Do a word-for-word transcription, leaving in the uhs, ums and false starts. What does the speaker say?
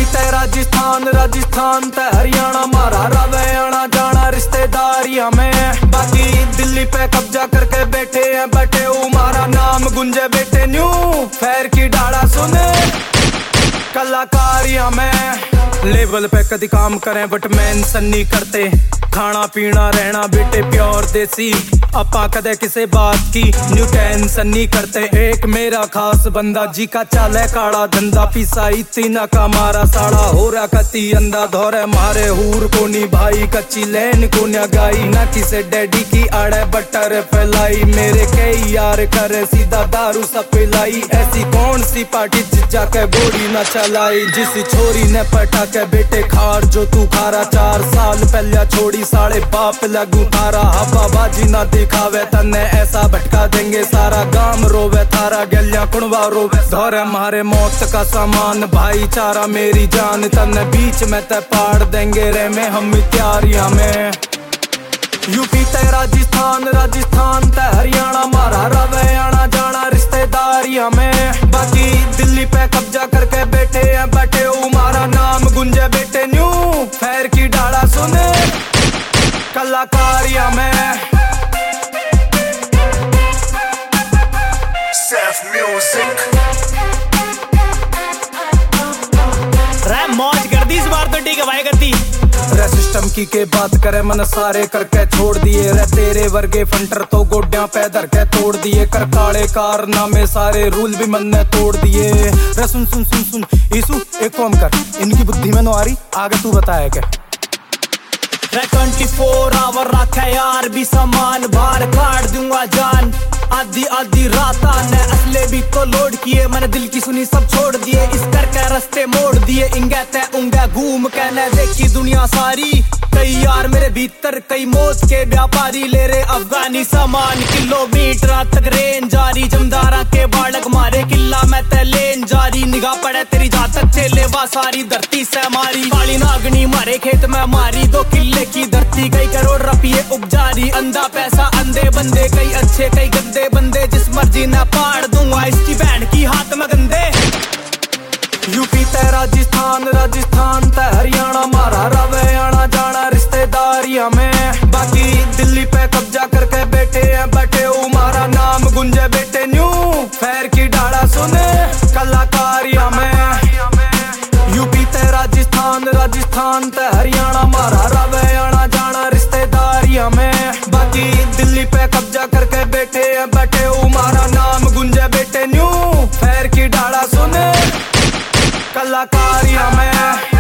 UP ते राजस्थान, राजस्थान ते हरियाणा, मारा रवे आना जाना रिश्तेदारियां में। बाकी दिल्ली पे कब्जा करके बैठे हैं बैठे हूँ, मारा नाम गुंजे बेटे न्यू फैर की डाड़ा सुने कलाकारियां में। लेवल पे कदी काम करें बट मेंशन नहीं करते, खाना पीना रहना बेटे प्योर देसी, अपा कदे किसे बात की न्यू टेंशन नहीं करते। एक मेरा खास बंदा जी का चाले काड़ा धंधा, पिसा इतना का मारा साड़ा हो रहा कती अंधा धोरे मारे हूर को नी भाई, कच्ची लैन को न गाई ना किसे डैडी की आड़े बटर फैलाई। मेरे कई यार करे सीधा दारू सपिलाई, ऐसी कौन सी पार्टी जाके बोड़ी न चलाई, जिस छोरी ने पटा के बेटे खार जो तू खारा। चार साल पहले छोड़ी साढ़े बाप लगू थारा, हवा बाजी ना दिखावे तन्ने ऐसा भटका देंगे सारा गांव रोवे थारा, गलियां कुणवा रोवे धोरे मारे मौत का सामान भाईचारा मेरी जान, तन्ने बीच में ते पाड़ देंगे रे में हम तैयारियां में। यूपी ते राजस्थान, राजस्थान ते हरियाणा, मारा रवे आना जाना रिश्तेदारियां में। बाकी दिल्ली पे कब्जा करके बैठे हैं बैठे हूँ, मारा नाम गुंजे बेटे न्यू फैर की डाड़ा सुने कलाकारियां में। Self music रैम मौज कर दी इस बार तो ठीक है भाई गति रे सिस्टम की के बात करे मन सारे करके छोड़ दिए रे, तेरे वर्गे फंटर तो गोड्या पे धर के तोड़ दिए, कर काले कारनामे सारे रूल भी मन ने तोड़ दिए रे। सुन सुन सुन सुन ईसु एक काम कर, इनकी बुद्धि में नो आ रही आगे तू बताया क्या ट्वेंटी फोर आवर रखा यार भी सामान, बाहर काट दूंगा जान आधी आधी रात ने, असले भी तो लोड किए मैंने दिल की सुनी सब छोड़ दिए, इस करके रास्ते मोड़ दिए, इंगे ते उंगे घूम के न देखी दुनिया सारी। कई यार मेरे भीतर कई मौत के व्यापारी, ले रहे अफगानी सामान किलोमीटर तक रेंज जारी, जमदारा के बालक मारे किला में ते लेन जारी, निगाह पड़े तेरी जा तक चले वा सारी धरती से मारी, काली नागनी मारे खेत में मारी, दो किले की धरती कई करोड़ रुपये उपजारी, अंधा पैसा अंधे बंदे कई अच्छे कई गंदे बंदे, जिस मर्जी ने पाड़ दूंगा इसकी बहन की हाथ में गंदे। यूपी ते राजस्थान, राजस्थान ते हरियाणा, मारा रवे आना जाना रिश्तेदारियां में। बाकी दिल्ली पे कब्जा करके बैठे हैं बैठे हूँ, मारा नाम गुंजे बेटे न्यू फैर की डाड़ा सुने कलाकारियां में। यूपी ते राजस्थान, राजस्थान ते हरियाणा, मारा रवे आना जाना रिश्तेदारियां में। बाकी दिल्ली पे कब्जा करके बैठे हैं बैठे हूँ, मारा नाम गुंजे बेटे न्यू फैर की डाड़ा सुने कलाकारियां में।